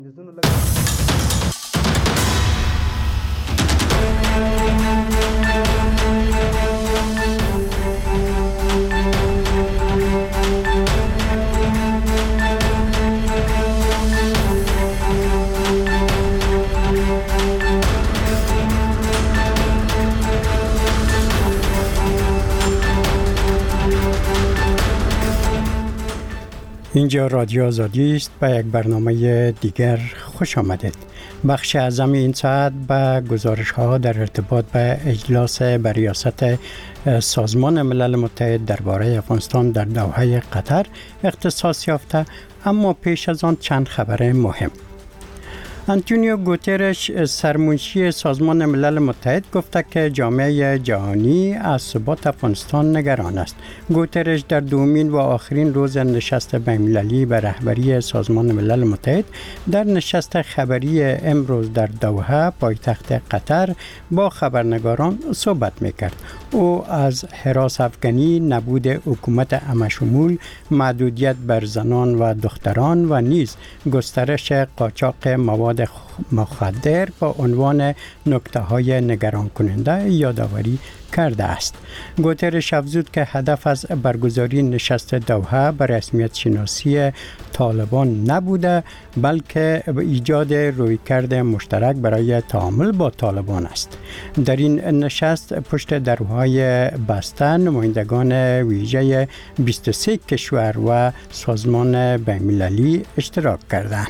اینجا رادیو آزادی است. به یک برنامه دیگر خوش آمدید. بخش اعظم این ساعت به گزارش ها در ارتباط به اجلاس به ریاست سازمان ملل متحد درباره افغانستان در دوحه قطر اختصاص یافته، اما پیش از آن چند خبر مهم. آنتونیو گوترش سرمنشی سازمان ملل متحد گفته که جامعه جهانی از ثبات افغانستان نگران است. گوترش در دومین و آخرین روز نشست بین‌المللی به رهبری سازمان ملل متحد در نشست خبری امروز در دوحه پایتخت قطر با خبرنگاران صحبت می‌کرد. او از هراس افغانی، نبود حکومت همه‌شمول، محدودیت بر زنان و دختران و نیز گسترش قاچاق مواد مخدر با عنوان نکته‌های نگران کننده یادآوری کرده است. گوترش افزود که هدف از برگزاری نشست دوحه به رسمیت شناسی طالبان نبوده، بلکه ایجاد رویکرد مشترک برای تعامل با طالبان است. در این نشست پشت درهای بسته نمایندگان ویژه 23 کشور و سازمان بین‌المللی اشتراک کردند.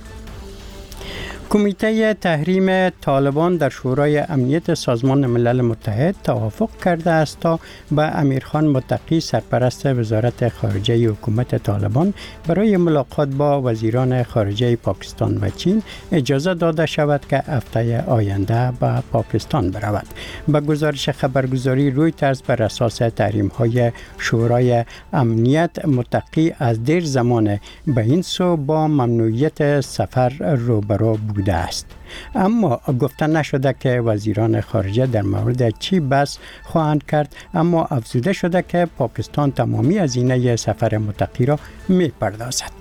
کمیته تحریم طالبان در شورای امنیت سازمان ملل متحد توافق کرده است تا به امیرخان متقی سرپرست وزارت خارجه حکومت طالبان برای ملاقات با وزیران خارجه پاکستان و چین اجازه داده شود که هفته آینده به پاکستان برود. به گزارش خبرگزاری رویترز بر اساس تحریم‌های شورای امنیت متقی از دیر زمان به این سو با ممنوعیت سفر روبرو بوده است، اما گفته نشده که وزیران خارجه در مورد چی بحث خواهند کرد، اما افزوده شده که پاکستان تمامی هزینه سفر متقی را می‌پردازد.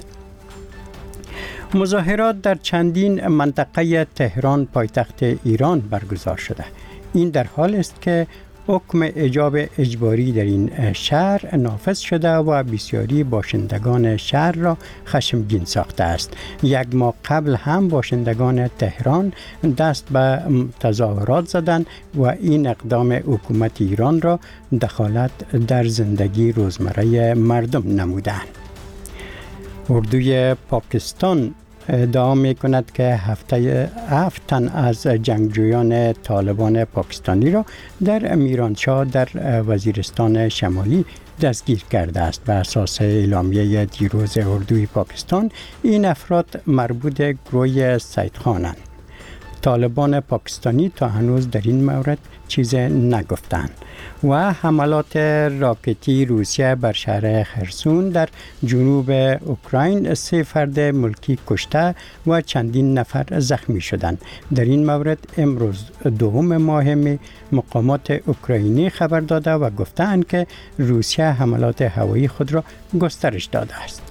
مظاهرات در چندین منطقه تهران پایتخت ایران برگزار شده. این در حال است که حکم حجاب اجباری در این شهر نافذ شده و بسیاری باشندگان شهر را خشمگین ساخته است. یک ماه قبل هم باشندگان تهران دست به تظاهرات زدند و این اقدام حکومت ایران را دخالت در زندگی روزمره مردم نمودند. اردوی پاکستان ادعا می کند که 7 تن از جنگجویان طالبان پاکستانی را در میرانشاه در وزیرستان شمالی دستگیر کرده است. بر اساس اعلامیه دیروز اردوی پاکستان این افراد مربوط به گروه سیدخانند. طالبان پاکستانی تا هنوز در این مورد چیز نگفتند. و حملات راکتی روسیه بر شهر خرسون در جنوب اوکراین 3 فرد ملکی کشته و چندین نفر زخمی شدند. در این مورد امروز دوم ماه مقامات اوکراینی خبر داده و گفتند که روسیه حملات هوایی خود را گسترش داده است.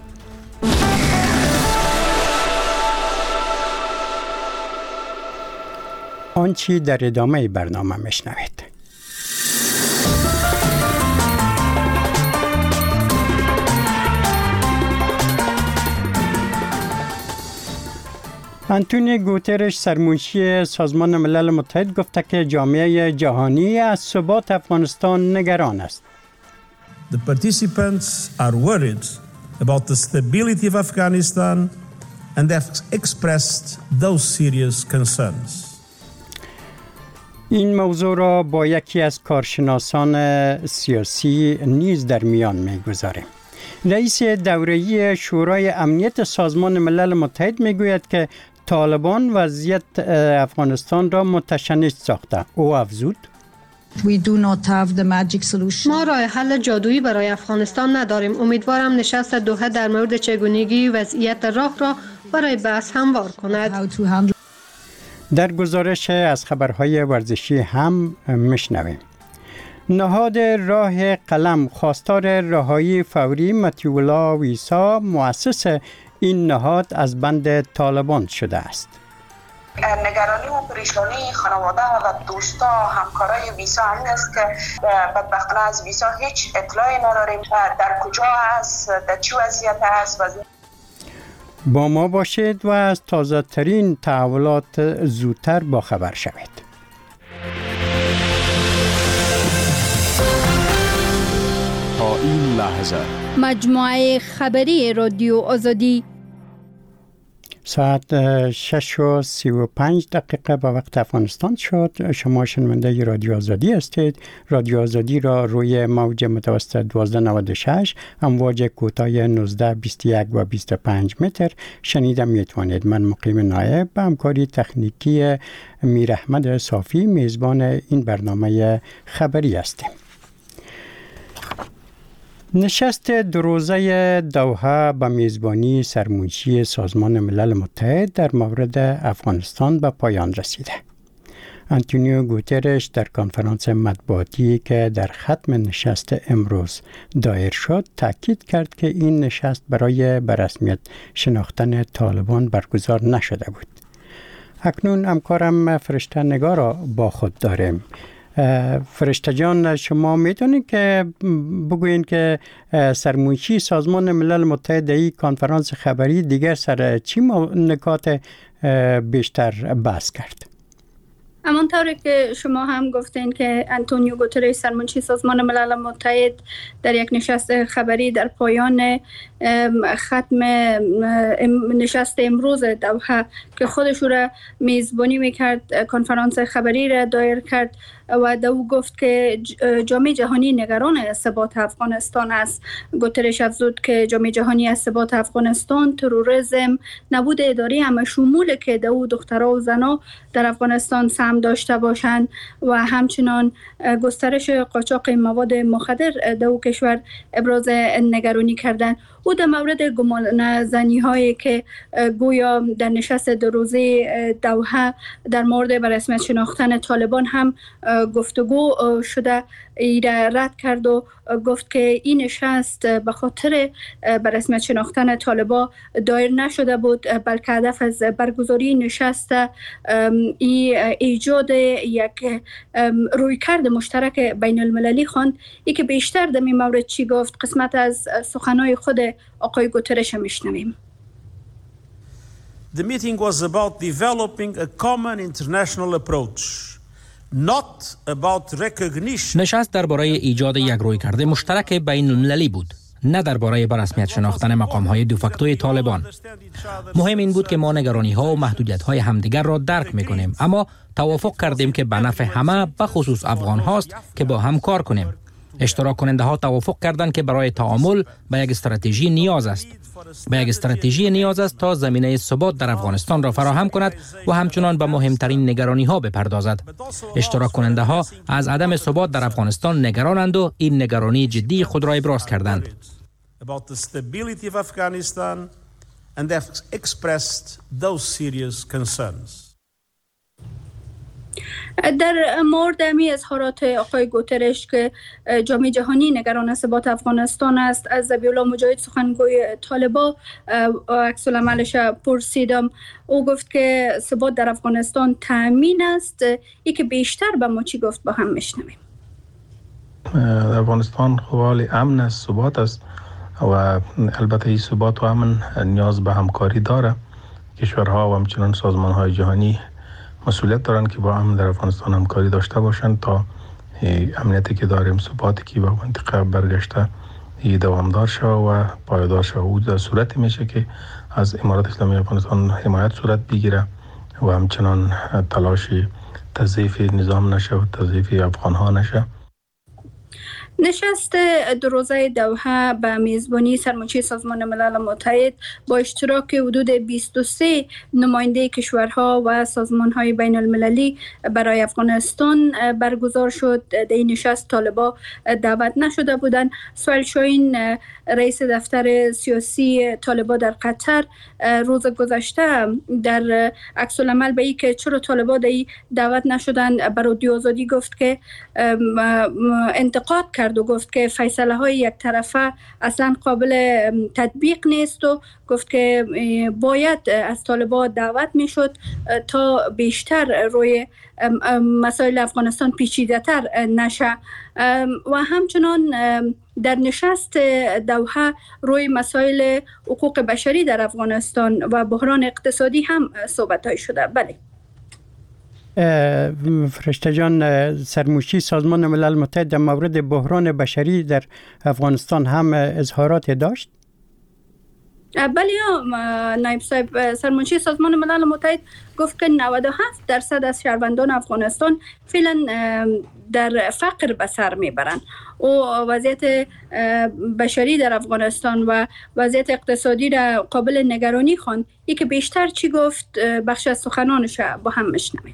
آنچه در ادامه برنامه میشنوید. آنتونیو گوترش سرمنشی سازمان ملل متحد گفته که جامعه جهانی از ثبات افغانستان نگران است. The participants are worried about the stability of Afghanistan and have expressed those serious concerns. این موضوع را با یکی از کارشناسان سیاسی نیز در میان می‌گذاریم. رئیس دوره‌ای شورای امنیت سازمان ملل متحد می‌گوید که طالبان وضعیت افغانستان را متشنج ساخته. او افزود: ما راه حل جادویی برای افغانستان نداریم. امیدوارم نشست دوحه در مورد چگونگی وضعیت راه را برای بحث هموار کند. در گزارش از خبرهای ورزشی هم میشنویم. نهاد راه قلم خواستار رهایی فوری مطیع الله ویسا مؤسس این نهاد از بند طالبان شده است. نگرانی و پریشانی خانواده و دوستا همکارای ویسا همین است که بدبختانه از ویسا هیچ اطلاعی نداریم در کجا است، در چه وضعیت است. با ما باشید و از تازه ترین تحولات زودتر باخبر شوید. تا این لحظه مجموعه خبری رادیو آزادی ساعت 6:35 به وقت افغانستان شد. شما شنونده رادیو آزادی هستید. رادیو آزادی را روی موج متوسط 1296 امواج کوتاه 19 21 و 25 متر شنیده میتوانید. من مقیم نایب به همکاری تکنیکی میر احمد صافی میزبان این برنامه خبری هستیم. نشست دو روزه دوحه به میزبانی سرمنشی سازمان ملل متحد در مورد افغانستان به پایان رسیده. آنتونیو گوترش در کنفرانس مطبوعاتی که در ختم نشست امروز دایر شد تاکید کرد که این نشست برای به رسمیت شناختن طالبان برگزار نشده بود. اکنون همکارم فرشته نگار را با خود داریم. فرشته جان، شما میتونید که بگوین که سرمنشی سازمان ملل متحد در این کنفرانس خبری دیگر سر چی نکات بیشتر بحث کرد؟ همانطوری که شما هم گفتین که آنتونیو گوترش سرمنشی سازمان ملل متحد در یک نشست خبری در پایان ختم نشست امروز دوحه که خودش را میزبانی میکرد کنفرانس خبری را دایر کرد و او گفت که جامعه جهانی نگران ثبات افغانستان است. گوترش افزود که جامعه جهانی از ثبات افغانستان، تروریسم، نبود اداری همه شمول که دخترها و زنها در افغانستان سهم داشته باشند و همچنان گسترش قاچاق مواد مخدر در کشور ابراز نگرانی کردند. او در مورد گمان زنی هایی که گویا در نشست دو روزه دوحه در مورد به رسمیت شناختن طالبان هم گفتگو شده ایره رد کرد و گفت که این نشست به خاطر به رسمیت شناختن طالبان دایر نشده بود، بلکه هدف از برگزاری نشست ایجاد یک رویکرد مشترک بین المللی خواند. ای که بیشتر در این مورد چی گفت قسمت از سخنهای خود آقای گوترش میشنویم. The meeting was about developing a common international approach. Not about recognition. نشست درباره ایجاد یک رویکرد مشترک بین المللی بود، نه درباره به رسمیت شناختن مقام‌های دوفاکتوی طالبان. مهم این بود که ما نگرانی‌ها و محدودیت‌های همدیگر را درک می‌کنیم، اما توافق کردیم که به نفع همه به خصوص افغان هاست که با هم کار کنیم. اشتراک کننده ها توافق کردند که برای تعامل به یک استراتژی نیاز است. به یک استراتژی نیاز است تا زمینه ثبات در افغانستان را فراهم کند و همچنان به مهمترین نگرانی ها بپردازد. اشتراک کننده ها از عدم ثبات در افغانستان نگرانند و این نگرانی جدی خود را ابراز کردند. در مورد می اظهارات آقای گوترش که جامعه جهانی نگران ثبات افغانستان است، از ذبیح الله مجاهد سخنگوی طالبان عکس العملش پرسیدم. او گفت که ثبات در افغانستان تامین است. ای که بیشتر به ما چی گفت با هم میشنویم. در افغانستان حال امن است، ثبات است و البته این ثبات و امن نیاز به همکاری داره. کشورها و همچنان سازمان‌های جهانی مسئولیت دارن که با هم در افغانستان همکاری داشته باشند تا امنیتی که داریم، ثباتی که به منطقه برگشته دوامدار شد و پایدار شد. او در صورتی میشه که از امارات اسلامی افغانستان حمایت صورت بگیره و همچنان تلاش تضعیف نظام نشه و تضعیف افغان‌ها نشه. نشست دو روزه دوحه به میزبانی سرمنشی سازمان ملل متحد با اشتراک حدود 23 نماینده کشورها و سازمانهای بین المللی برای افغانستان برگزار شد. در این نشست طالبان دعوت نشده بودند. سهیل شاهین، رئیس دفتر سیاسی طالبان در قطر، روز گذشته در عکس العمل به این که چرا طالبان در دعوت نشدند بر رادیو آزادی گفت که انتقاد کرد کرد و گفت که فیصله های یک طرفه اصلا قابل تطبیق نیست و گفت که باید از طالبان دعوت می شد تا بیشتر روی مسائل افغانستان پیچیده تر نشه و همچنان در نشست دوحه روی مسائل حقوق بشری در افغانستان و بحران اقتصادی هم صحبت های شده. بله فرشته جان، سرموشی سازمان ملل متحد در مورد بحران بشری در افغانستان هم اظهارات داشت؟ بله نایب صاحب، سرمنشی سازمان ملل متحد گفت که 97% از شهروندان افغانستان فعلا در فقر به سر میبرند و وضعیت بشری در افغانستان و وضعیت اقتصادی را قابل نگرانی خواند. ای که بیشتر چی گفت بخش از سخنانش با هم میشنویم.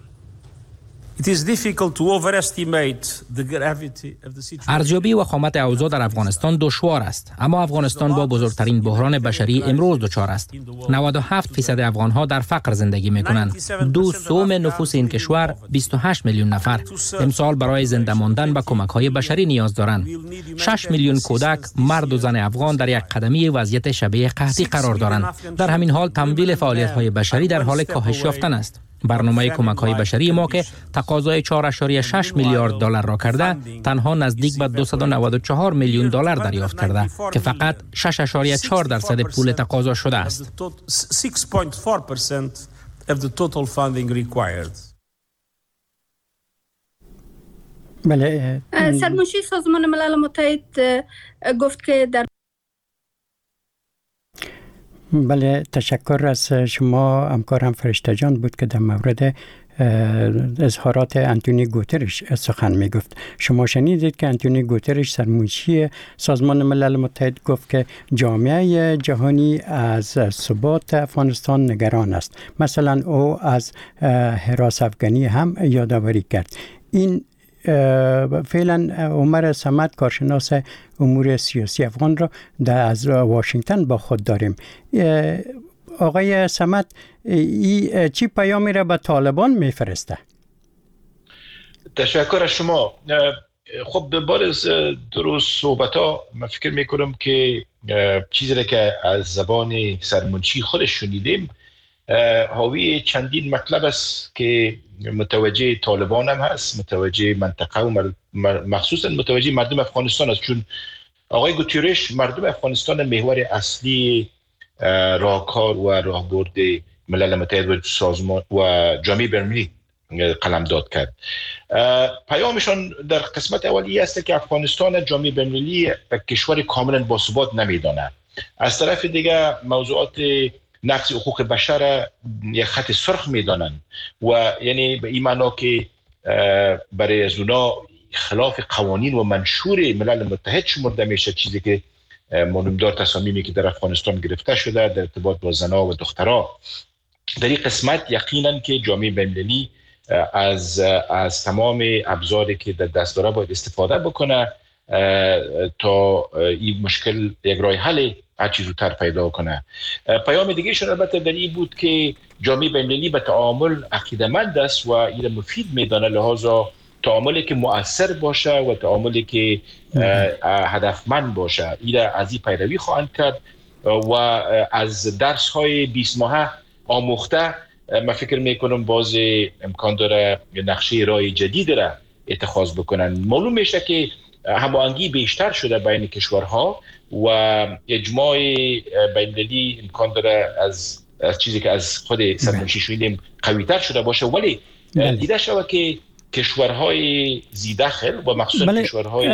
ارزیابی و خامت اوضاع در افغانستان دشوار است، اما افغانستان با بزرگترین بحران بشری امروز دچار است. 97% افغانها در فقر زندگی می‌کنند. 2/3 نفوس این کشور 28 میلیون نفر امسال برای زنده ماندن به کمک‌های بشری نیاز دارند. 6 میلیون کودک، مرد و زن افغان در یک قدمی وضعیت شبیه قحطی قرار دارند. در همین حال تمویل فعالیت‌های بشری در حال کاهش یافتن است. برنامه کمک‌های بشری ما که تقاضای 4.6 میلیارد دلار را کرده، تنها نزدیک به 294 میلیون دلار دریافت کرده که فقط 6.4% پول تقاضا شده است. بله، سرمنشی سازمان ملل متحد گفت که در بله، تشکر از شما. همکارم فرشته جان بود که در مورد اظهارات انتونی گوترش سخن می گفت. شما شنیدید که انتونی گوترش سرمنشی سازمان ملل متحد گفت که جامعه جهانی از ثبات افغانستان نگران است. مثلا او از حراس افغانی هم یادآوری کرد. این فعلا عمر صمد، کارشناس امور سیاسی افغان را از واشنگتن با خود داریم. آقای صمد، چی پیامی را به طالبان میفرسته؟ تشکر از شما. خب به بار از درست صحبت ها من فکر میکنم که چیزی را که از زبان سرمنشی خودش شنیدیم حاوی چندین مطلب است که متوجه طالبان هم هست، متوجه منطقه و مخصوصا متوجه مردم افغانستان است، چون آقای گوترش مردم افغانستان محور اصلی راهکار و راهبرد ملل متحد و سازمان و جامعه بین‌المللی قلمداد کرد. پیامشان در قسمت اولی است که افغانستان جامعه بین‌المللی کشور کاملا باثبات نمیداند. از طرف دیگه موضوعات نقض حقوق بشر یک خط سرخ میدانند و یعنی به این معنا که برای از اونا خلاف قوانین و منشور ملل متحد شمرده میشه، چیزی که مانندار تصامیمی که در افغانستان گرفته شده در ارتباط با زنها و دخترها. در این قسمت یقینا که جامعه بین‌المللی از تمام ابزاری که در دست داره باید استفاده بکنه تا این مشکل یک راه حل هر چیز زودتر پیدا کنه. پیام دیگه شون البته در این بود که جامعه بین‌المللی به تعامل عقیده‌مند است و این مفید میدانه، لحاظا تعاملی که مؤثر باشه و تعاملی که هدفمند باشه این از این پیروی خواهند کرد و از درس‌های 20 ماهه آموخته من فکر میکنم باز امکان داره نقشه راه جدید را اتخاذ بکنن. معلوم میشه که هماهنگی بیشتر شده بین کشورها و اجماع بین‌المللی امکان داره از چیزی که از خود سرمنشی شنیدیم قوی‌تر شده باشه، ولی دیده شود که کشورهای زیداخل و مخصوصا کشورهای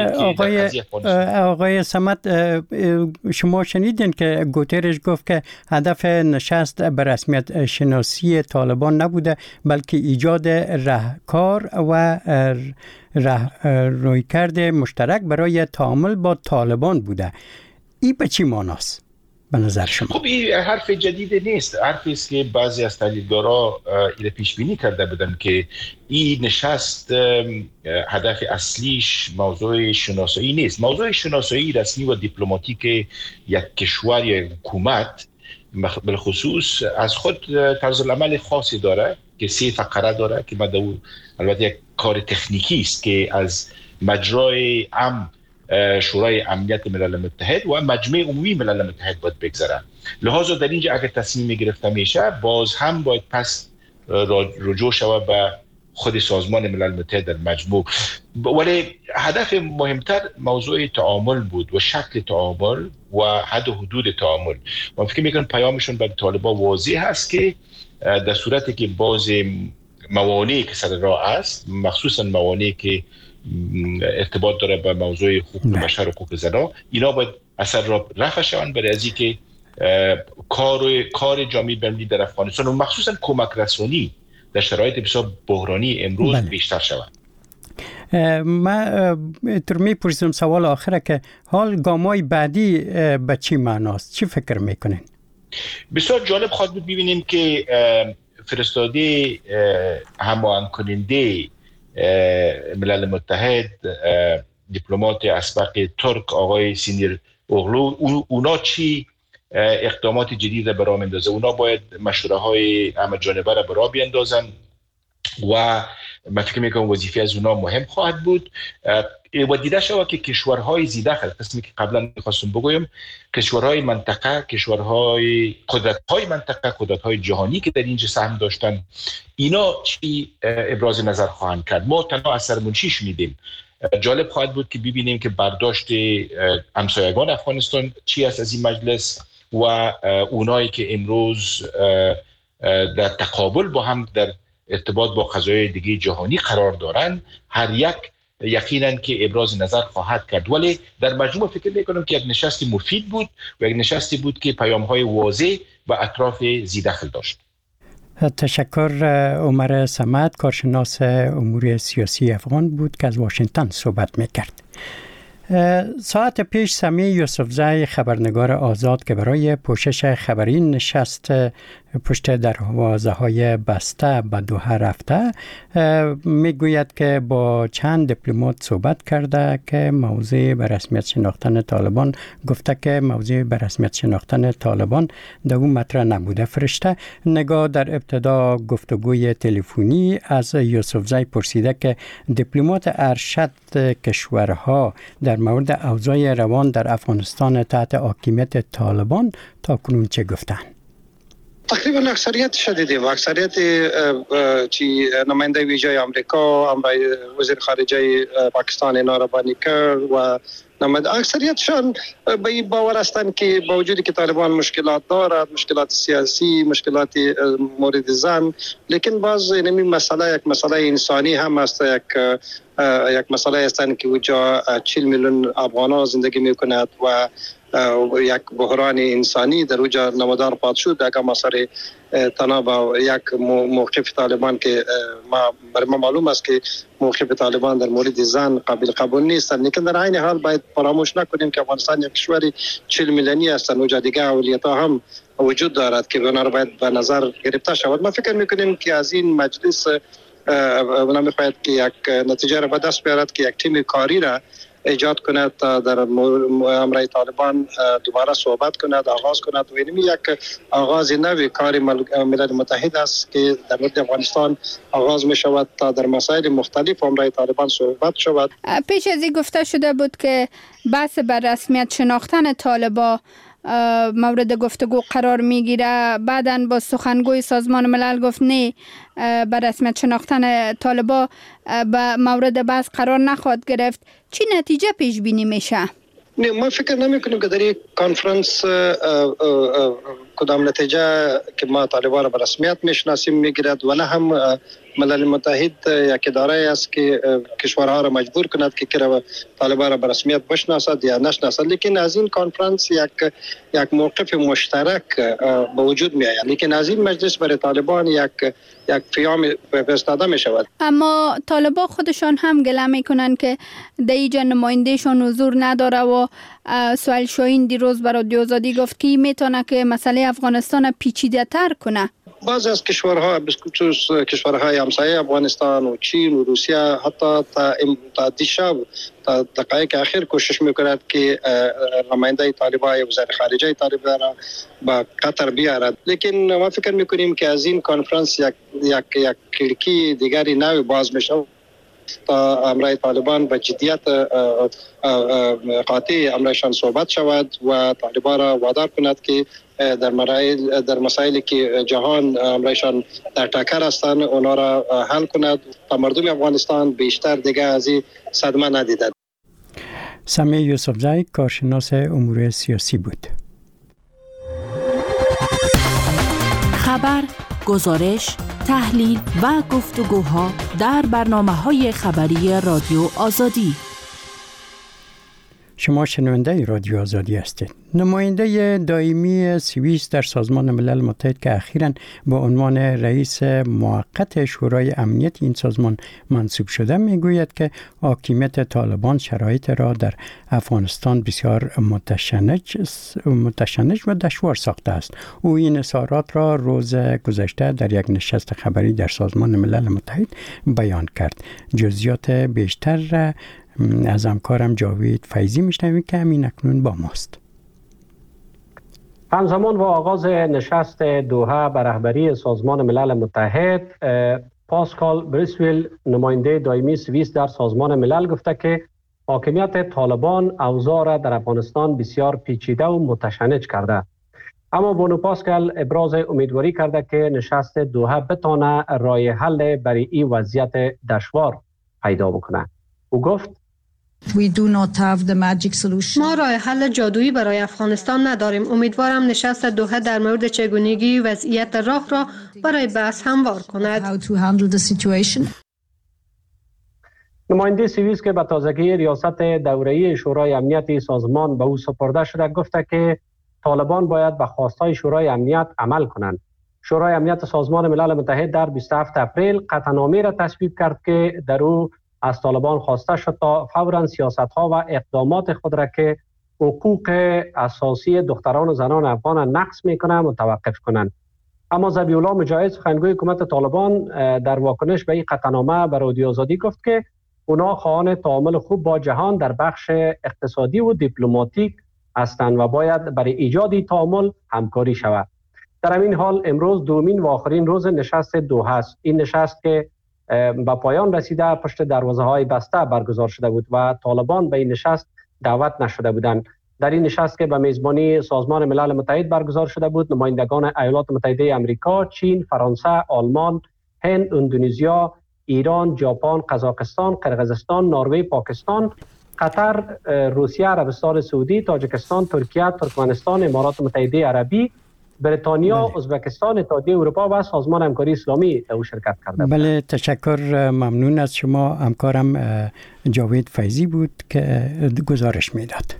آقای صمد، شما شنیدین که گوترش گفت که هدف نشست به رسمیت شناسی طالبان نبوده بلکه ایجاد راهکار و رویکرد مشترک برای تعامل با طالبان بوده. این به چی معناست به نظر شما؟ خب این حرف جدید نیست، حرفی است که بعضی از تحلیلگرا این پیش بینی کرده بودن که این نشست هدف اصلیش موضوع شناسایی نیست. موضوع شناسایی رسمی و دیپلماتیک یک کشور یا حکومت بالخصوص از خود طرز العمل خاصی داره که 3 فقره داره که البته یک کار تکنیکی است که از مجرای شورای امنیت ملل متحد و مجمع عمومی ملل متحد باید بگذره. لحاظا در اینجا اگر تصمیم گرفته میشه باز هم باید پس رجوع شود به خود سازمان ملل متحد در مجموع. ولی هدف مهمتر موضوع تعامل بود و شکل تعامل و حد و حدود تعامل. من فکر میکنم پیامشون به طالبان واضح هست که در صورتی که باز موانعی که سر راه است، مخصوصا موانعی که ارتباط داره به موضوع حقوق بشر و حقوق زنان، اینا باید اثر را رفع شوند برای از اینکه کار جامعه بین‌المللی در افغانستان و مخصوصا کمک رسانی در شرایط بسیار بحرانی امروز بیشتر شود. ما ترمی پرسیدم سوال آخره که حال گامای بعدی به چی معناست؟ چی فکر میکنین؟ بسیار جالب خواهد بود ببینیم که فرستاده هماهنگ کننده ملل متحد دیپلمات اسبق ترک آقای سینیر اوغلو اونا چی اقدامات جدید را برای اندازه. اونا باید مشوره های همه جانبه را برای بیندازن و من فکر میکنم وظیفه از اونا مهم خواهد بود و دیده شود که کشورهای زیداخل، قسمی که قبلا میخواستم بگویم، کشورهای منطقه، کشورهای قدرت‌های منطقه، قدرت‌های جهانی که در اینجا سهم داشتن، اینا چی ابراز نظر خواهند کرد. ما تنها از سرمنشی شنیدیم. جالب خواهد بود که ببینیم که برداشت همسایگان افغانستان چی است از این مجلس و اونایی که امروز در تقابل با هم در ارتباط با قضایای دیگه جهانی قرار دارن، هر یک یقینا که ابراز نظر خواهد کرد. ولی در مجموع فکر میکنم که یک نشست مفید بود و یک نشستی بود که پیام‌های واضح و اطراف زیداخل داشت. تشکر. عمر صمد، کارشناس امور سیاسی افغان بود که از واشنگتن صحبت میکرد. ساعت پیش سمیع یوسفزی، خبرنگار آزاد که برای پوشش خبری نشست پشت دروازه‌های بسته به دوحه رفته، میگوید که با چند دیپلمات صحبت کرده که موضوع به رسمیت شناختن طالبان، گفته که موضوع به رسمیت شناختن طالبان در اون مطرح نبوده. فرشته نگاه در ابتدا گفتگوی تلفنی از یوسفزی پرسیده که دیپلمات ارشد کشورها در مورد اوضاع روان در افغانستان تحت حاکمیت طالبان تاکنون چه گفتند. تقریبا اکثریت شدیده و اکثریت چی نماینده ویژه آمریکا، وزیر خارجه پاکستان اینا را بانی کرد و اکثریتشان به این باور هستند که با وجودی که طالبان مشکلات دارد، مشکلات سیاسی، مشکلات مورد زن، لیکن باز این مسئله یک مسئله انسانی هم است، یک مسئله است که وجا 40 میلیون افغان زندگی میکند و یک بحران انسانی در اوجا نمودار پاد شد. اگر ما سر تنها با یک موقف طالبان که برای ما معلوم است که موقف طالبان در مورد زن قابل قبول نیست، لیکن در عین حال باید فراموش نکنیم که افغانستان یک کشور 40 میلیونی است. اوجا دیگه اولیت‌ها هم وجود دارد که اونا را باید به نظر گرفته شود. ما فکر میکنیم که از این مجلس اونا میخواهد که یک نتیجه را به دست بیارد که یک تیم کاری را ایجاد کند تا در امر طالبان دوباره صحبت کند، آغاز کند و این یک آغاز نوی کار ملل متحد است که در مورد افغانستان آغاز می شود تا در مسائل مختلف امر طالبان صحبت شود. پیش از این گفته شده بود که بحث بر رسمیت شناختن طالبان مورد گفتگو قرار میگیره. بعداً با سخنگوی سازمان ملل گفت نه، بر رسمیت شناختن طالبان به مورد بحث قرار نخواهد گرفت. چی نتیجه پیش بینی میشه؟ نه، ما فکر نمی کنیم که در این کانفرنس کدام نتیجه که ما طالبان را به رسمیت میشناسیم میگیرد، ولی هم ملل متحد یک اداره است که کشورها را مجبور کند که طالبان را به رسمیت بشناسد یا نشناسد. لیکن از این کانفرنس یک موقف مشترک به وجود می آید، لیکن از این مجلس برای طالبان یک پیام فرستاده می شود. اما طالبان خودشان هم گله میکنن که در اینجا نمایندهشان حضور نداره و سوال شاهین دیروز برای رادیو آزادی گفت که میتونه که مسئله افغانستان پیچیده تر کنه. بعضی از کشورها، بخصوص کشورهای همسایه افغانستان و چین و روسیه، حتی تا دیشب تا دقایق اخیر کوشش میکند که نماینده طالبان، وزیر خارجه طالبان را با قطر بیارد. لیکن ما فکر میکنیم که از این کانفرنس یک کلکی دیگری نوی باز میشه تا امرای طالبان به جدیت قاطع امرایشان صحبت شود و طالبان را وادار کند که در مسائلی که جهان امرایشان در ټکر هستند اونا را حل کند تا مردم افغانستان بیشتر دیگه از این صدمه ندیدند. سمیع یوسفزی کارشناس امور سیاسی بود. خبر، گزارش، تحلیل و گفتگوها در برنامه‌های خبری رادیو آزادی. شما شنونده رادیو آزادی هستید. نماینده دائمی سوئیس در سازمان ملل متحد که اخیراً با عنوان رئیس موقت شورای امنیت این سازمان منصوب شده میگوید که حاکمیت طالبان شرایط را در افغانستان بسیار متشنج و دشوار ساخته است. او این اظهارات را روز گذشته در یک نشست خبری در سازمان ملل متحد بیان کرد. جزئیات بیشتر از همکارم جاوید فیضی میشنویم که همین اکنون با ماست. همزمان با آغاز نشست دوحه بر رهبری سازمان ملل متحد، پاسکال بریسویل نماینده دائمی سوئیس در سازمان ملل گفته که حاکمیت طالبان اوضاع را در افغانستان بسیار پیچیده و متشنج کرده. اما بونو پاسکال ابراز امیدواری کرده که نشست دوحه بتانه راه حل برای این وضعیت دشوار پیدا بکنه. او گفت ما راه حل جادویی برای افغانستان نداریم. امیدوارم نشست دوحه در مورد چگونگی وضعیت راه را برای بحث هموار کند. نماینده سوئیس که به تازگی ریاست دوره‌ای شورای امنیت سازمان به او سپرده شده گفته که طالبان باید به خواستهای شورای امنیت عمل کنند. شورای امنیت سازمان ملل متحد در 27 اپریل قطعنامه را تصویب کرد که در او از طالبان خواسته شد تا فوراً سیاست‌ها و اقدامات خود را که حقوق اساسی دختران و زنان افغان نقض می‌کنند متوقف کنند. اما ذبیح الله مجاهد سخنگوی حکومت طالبان در واکنش به این قطعنامه به رادیو آزادی گفت که اونا خواهان تعامل خوب با جهان در بخش اقتصادی و دیپلماتیک هستند و باید برای ایجاد تعامل همکاری شود. در همین حال امروز دومین و آخرین روز نشست دوحه است. این نشست که به پایان رسیده پشت دروازه‌های بسته برگزار شده بود و طالبان به این نشست دعوت نشده بودند. در این نشست که به میزبانی سازمان ملل متحد برگزار شده بود، نمایندگان ایالات متحده آمریکا، چین، فرانسه، آلمان، هند، اندونزیا، ایران، ژاپن، قزاقستان، قرقیزستان، نروژ، پاکستان، قطر، روسیه، عربستان سعودی، تاجیکستان، ترکیه، ترکمنستان، امارات متحده عربی، بریتانیا، ازبکستان، اتحادیه اروپا و سازمان همکاری اسلامی او شرکت کرده بود. بله، تشکر، ممنون از شما. همکارم جاوید فیضی بود که گزارش میداد.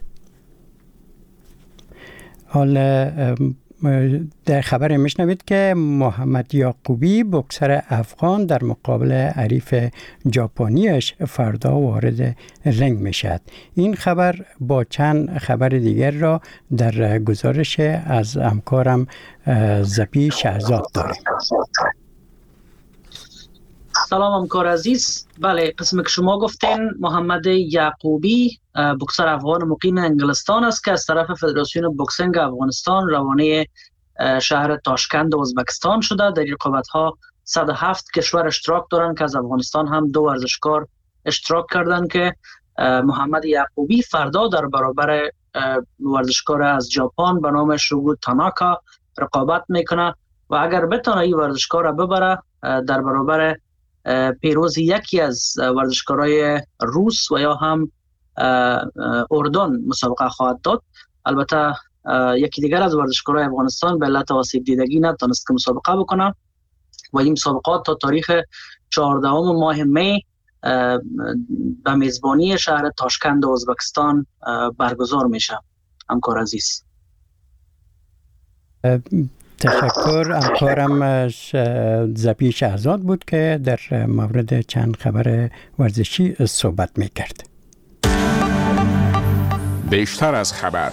حالا در خبر میشنوید که محمد یعقوبی بوکسر افغان در مقابل حریف ژاپنیش فردا وارد رنگ میشد. این خبر با چند خبر دیگر را در گزارش از همکارم زبی شهزاد داریم. سلام همکار عزیز. بله، قسمی که شما گفتین محمد یعقوبی بوکسر افغان مقیم انگلستان است که از طرف فدراسیون بوکسینگ افغانستان روانه شهر تاشکند ازبکستان شده. در رقابت‌ها 107 کشور اشتراک دارند که از افغانستان هم 2 ورزشکار اشتراک کردند که محمد یعقوبی فردا در برابر ورزشکار از ژاپن به نام شوگو تاناکا رقابت میکنه و اگر بتونه این ورزشکار را ببره در برابر پیروز یکی از ورزشکارای روس و یا هم اردن مسابقه خواهد داد. البته یکی دیگر از ورزشکارای افغانستان به علت آسیب دیدگی نتونست که مسابقه بکنه و این مسابقات تا تاریخ 14 ماه می به میزبانی شهر تاشکند ازبکستان برگزار میشه. همکار عزیز، تشکر. همکارم زبی شهزاد بود که در مورد چند خبر ورزشی صحبت میکرد. بیشتر از خبر.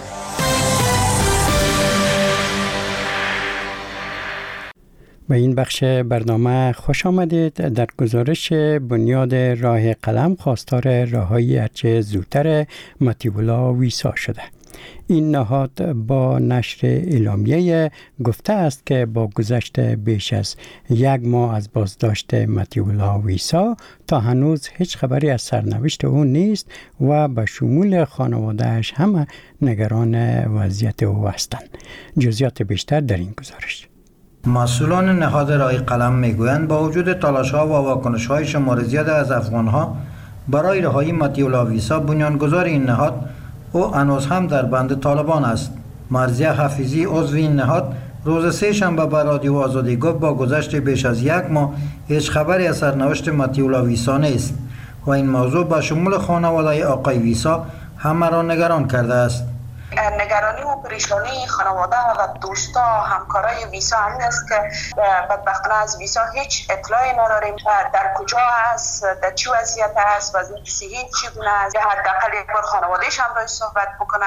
به این بخش برنامه خوش آمدید. در گزارش بنیاد راه قلم خواستار رهایی هرچه زودتر مطیع الله ویسا شده. این نهاد با نشر اعلامیه گفته است که با گذشت بیش از 1 ماه از بازداشت مطیع ویسا تا هنوز هیچ خبری از سرنوشت او نیست و به شمول خانواده‌اش هم نگران وضعیت او هستند. جزئیات بیشتر در این گزارش. مسئولان نهاد رای قلم میگویند با وجود تلاش‌ها و واکنش‌های شمار زیاد از افغان‌ها برای رهایی مطیع ویسا، بنیانگذار این نهاد او هنوز هم در بند طالبان است. مرضیه حفیظی عضو این نهاد روز سه شنبه به رادیو آزادی گفت با گذشت بیش از 1 ماه هیچ خبری از سرنوشت مطیع ویسا نیست و این موضوع به شمول خانواده آقای ویسا همه را نگران کرده است. نگرانی و پریشانی خانواده و دوستا همکارای ویسا همین است که بدبختانه از ویسا هیچ اطلاعی نداریم در کجا است، در چه وضعیت است، وضعیت صحی چگونه است، حداقل یک بار خانواده‌اش هم راهی صحبت بکنه.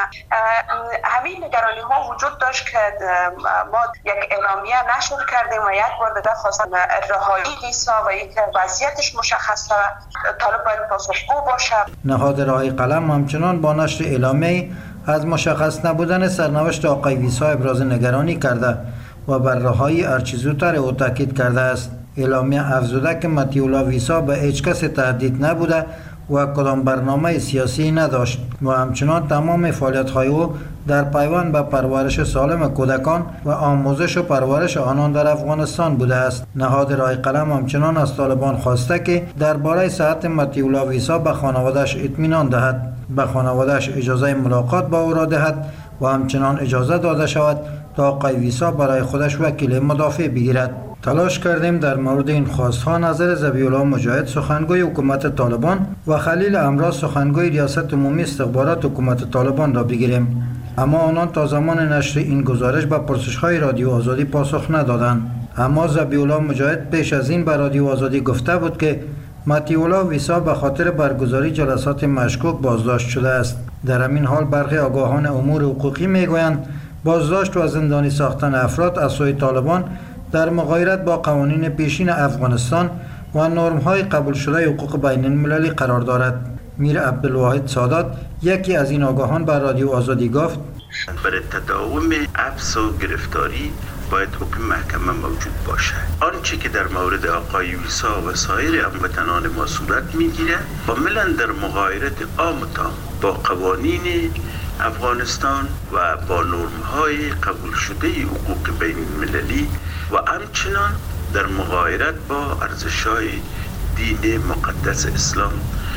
همین نگرانی ها وجود داشت که ما یک اعلامیه نشر کردیم و یک بار دیگه خواستم رهایی ویسا و یک وضعیتش مشخصه طالب باید پاسخگو باشه. نهاد رای قلم همچنان با نشر اعلامیه از مشخص نبودن سرنوشت آقای ویسا ابراز نگرانی کرده و بر رهایی هرچه زودتر او تاکید کرده است. اعلامیه افزوده که مطیع ویسا به هیچ کس تهدید نبوده و کدام برنامه سیاسی نداشت و همچنان تمام فعالیت‌های او در پیوند به پرورش سالم کودکان و آموزش و پرورش آنان در افغانستان بوده است. نهاد رای قلم همچنان از طالبان خواسته که درباره صحت مطیع ویسا به خانواده‌اش اطمینان دهد، به خانواده‌اش اجازه ملاقات با او را دهد و همچنان اجازه داده شود تا آقای ویسا برای خودش وکیل مدافع بگیرد. تلاش کردیم در مورد این خواستها نظر ذبیح الله مجاهد سخنگوی حکومت طالبان و خلیل امراض سخنگوی ریاست عمومی استخبارات حکومت طالبان را بگیریم، اما آنان تا زمان نشر این گزارش به پرسش‌های رادیو آزادی پاسخ ندادند. اما ذبیح الله مجاهد پیش از این به رادیو آزادی گفته بود که مطیع ویسا به خاطر برگزاری جلسات مشکوک بازداشت شده است. در همین حال برخی آگاهان امور حقوقی میگویند بازداشت و زندانی ساختن افراد از سوی طالبان در مغایرت با قوانین پیشین افغانستان و نرم‌های قبول شده حقوق بین المللی قرار دارد. میر عبدالواحد سادات یکی از این آگاهان به رادیو آزادی گفت برای تداوم حبس و گرفتاری باید حکم محکمه موجود باشه. آنچه که در مورد آقای ویسا و سایر هموطنان ما صورت میگیره کاملا در مغایرت عام با قوانین افغانستان و با نرم‌های قبول شده حقوق بین المللی و همچنان در مغایرت با ارزش‌های دین مقدس اسلام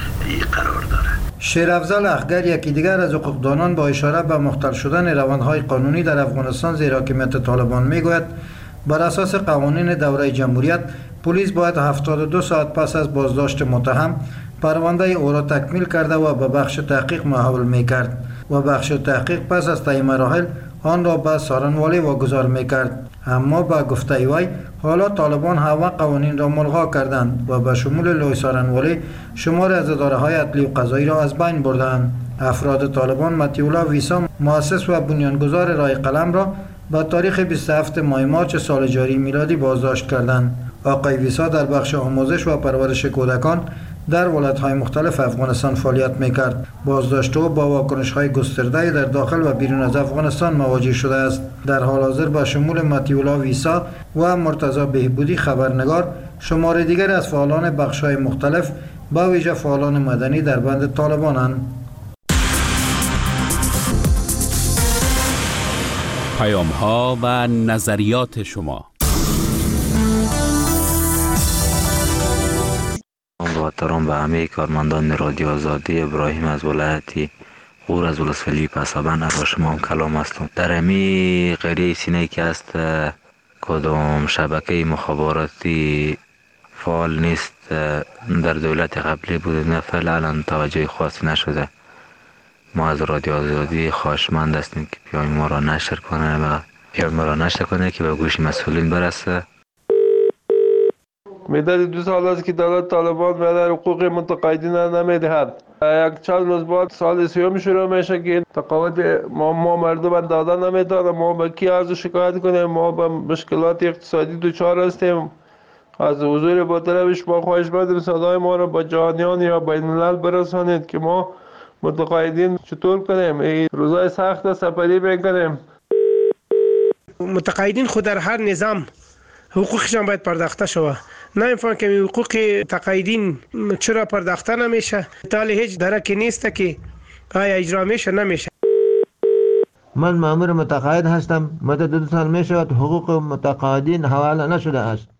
قرار دارد. شیرافضل اخگر یکی دیگر از حقوقدانان با اشاره به مختل شدن روندهای قانونی در افغانستان زیر حاکمیت طالبان میگوید بر اساس قوانین دوره جمهوریت پلیس باید 72 ساعت پس از بازداشت متهم پرونده او را تکمیل کرده و به بخش تحقیق محول میکرد و بخش تحقیق پس از طی مراحل آن را به سارنوالی واگذار میکرد. اما با گفته وی حالا طالبان همه قوانین را ملغا کردند و به شمول لوی سارنوالی شمار از اداره‌های عدلی و قضایی را از بین بردند. افراد طالبان مطیع ویسا مؤسس و بنیانگذار رای قلم را با تاریخ 27 ماه مارچ سال جاری میلادی بازداشت کردند. آقای ویسا در بخش آموزش و پرورش کودکان در ولایت‌های مختلف افغانستان فعالیت می‌کرد. بازداشت او با واکنش‌های گسترده در داخل و بیرون از افغانستان مواجه شده است. در حال حاضر با شمول مطیع ویسا و مرتضی بهبودی خبرنگار شمار دیگر از فعالان بخش‌های مختلف با ویژه فعالان مدنی در بند طالبانند. پیام‌ها و نظریات شما. با احترام به همه کارمندان رادیو آزادی، ابراهیم از ولایت غور از ولسوالی پسابند از شما هم کلام هستم. در همی قریه سینه که است کدام شبکه مخابراتی فعال نیست در دولت قبلی بود، نه فعلا توجه خاصی نشده. ما از رادیو آزادی خواهشمند هستیم که پیام ما را نشر کنه که به گوش مسئولین برسه. مدت 2 سال است که دولت طالبان به حقوق متقاعدین نمیدهد. یک چند روز بعد سال سیوم شروع میشه که تقاعد ما مردم دادن نمیدن. ما به کی از شکایت کنیم؟ ما به مشکلات اقتصادی دچار هستیم. از حضور با طرفش ما خواهش می‌کنیم صدای ما را با جهانیان یا بین الملل برسانید که ما متقاعدین چطور کنیم؟ این روزای سخت سپری میکنیم. متقاعدین خود در هر نظام حقوقشان باید پرداخته شود. نمی‌فهمم که حقوق تقاعدین چرا پرداخته نمیشه؟ تا هیچ درکی نیست که آیا اجرا میشه نمیشه. من مأمور متقاعد هستم. مدت 2 سال می شود حقوق متقاعدین حواله نشده است.